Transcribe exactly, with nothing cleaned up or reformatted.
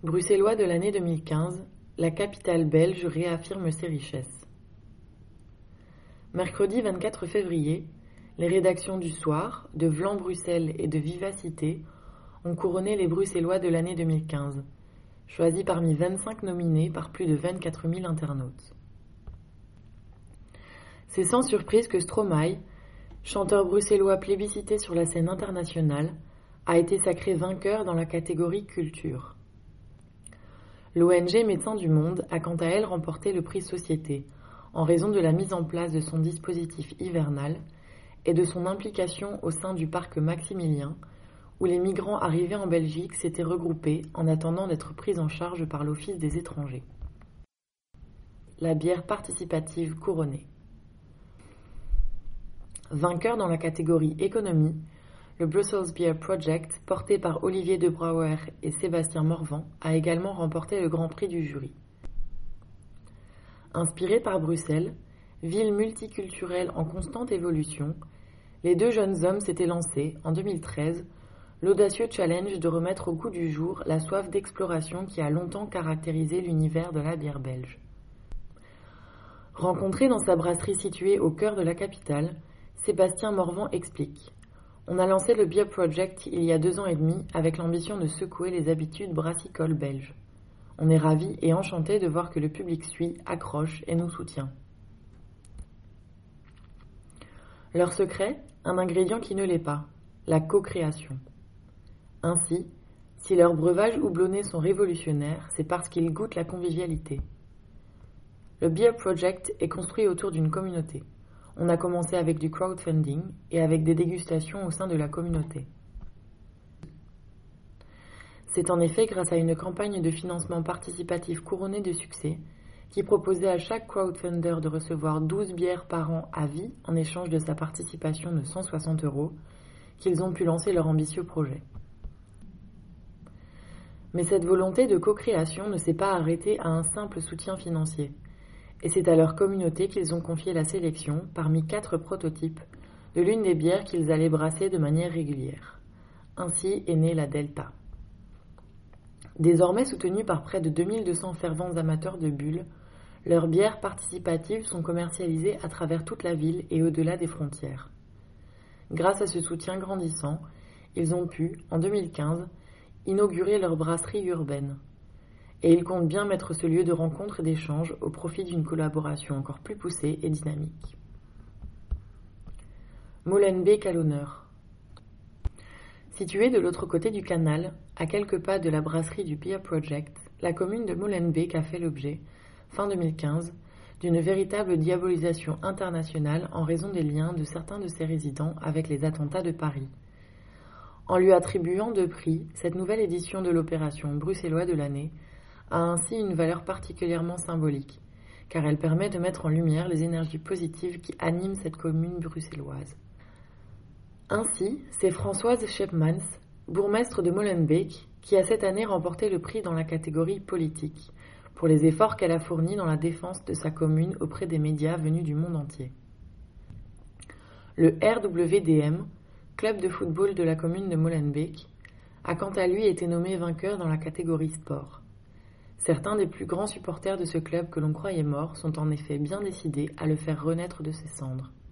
Bruxellois de l'année deux mille quinze, la capitale belge réaffirme ses richesses. Mercredi vingt-quatre février, les rédactions du Soir, de Vlan Bruxelles et de Vivacité ont couronné les Bruxellois de l'année deux mille quinze, choisis parmi vingt-cinq nominés par plus de vingt-quatre mille internautes. C'est sans surprise que Stromae, chanteur bruxellois plébiscité sur la scène internationale, a été sacré vainqueur dans la catégorie culture. L'O N G Médecins du Monde a quant à elle remporté le prix Société, en raison de la mise en place de son dispositif hivernal et de son implication au sein du parc Maximilien, où les migrants arrivés en Belgique s'étaient regroupés en attendant d'être pris en charge par l'Office des étrangers. La bière participative couronnée. Vainqueur dans la catégorie économie, le Brussels Beer Project, porté par Olivier de Brouwer et Sébastien Morvan, a également remporté le grand prix du jury. Inspiré par Bruxelles, ville multiculturelle en constante évolution, les deux jeunes hommes s'étaient lancés, en deux mille treize, l'audacieux challenge de remettre au goût du jour la soif d'exploration qui a longtemps caractérisé l'univers de la bière belge. Rencontré dans sa brasserie située au cœur de la capitale, Sébastien Morvan explique : on a lancé le Beer Project il y a deux ans et demi avec l'ambition de secouer les habitudes brassicoles belges. On est ravis et enchantés de voir que le public suit, accroche et nous soutient. Leur secret, un ingrédient qui ne l'est pas, la co-création. Ainsi, si leurs breuvages houblonnés sont révolutionnaires, c'est parce qu'ils goûtent la convivialité. Le Beer Project est construit autour d'une communauté. On a commencé avec du crowdfunding et avec des dégustations au sein de la communauté. C'est en effet grâce à une campagne de financement participatif couronnée de succès qui proposait à chaque crowdfunder de recevoir douze bières par an à vie en échange de sa participation de cent soixante euros qu'ils ont pu lancer leur ambitieux projet. Mais cette volonté de co-création ne s'est pas arrêtée à un simple soutien financier. Et c'est à leur communauté qu'ils ont confié la sélection, parmi quatre prototypes, de l'une des bières qu'ils allaient brasser de manière régulière. Ainsi est née la Delta. Désormais soutenus par près de deux mille deux cents fervents amateurs de bulles, leurs bières participatives sont commercialisées à travers toute la ville et au-delà des frontières. Grâce à ce soutien grandissant, ils ont pu, en deux mille quinze, inaugurer leur brasserie urbaine. Et ils comptent bien mettre ce lieu de rencontre et d'échange au profit d'une collaboration encore plus poussée et dynamique. Molenbeek à l'honneur. Située de l'autre côté du canal, à quelques pas de la brasserie du Beer Project, la commune de Molenbeek a fait l'objet, fin deux mille quinze, d'une véritable diabolisation internationale en raison des liens de certains de ses résidents avec les attentats de Paris. En lui attribuant deux prix, cette nouvelle édition de l'opération Bruxellois de l'année a ainsi une valeur particulièrement symbolique, car elle permet de mettre en lumière les énergies positives qui animent cette commune bruxelloise. Ainsi, c'est Françoise Schepmans, bourgmestre de Molenbeek, qui a cette année remporté le prix dans la catégorie politique, pour les efforts qu'elle a fournis dans la défense de sa commune auprès des médias venus du monde entier. Le R W D M, club de football de la commune de Molenbeek, a quant à lui été nommé vainqueur dans la catégorie sport. Certains des plus grands supporters de ce club que l'on croyait mort sont en effet bien décidés à le faire renaître de ses cendres.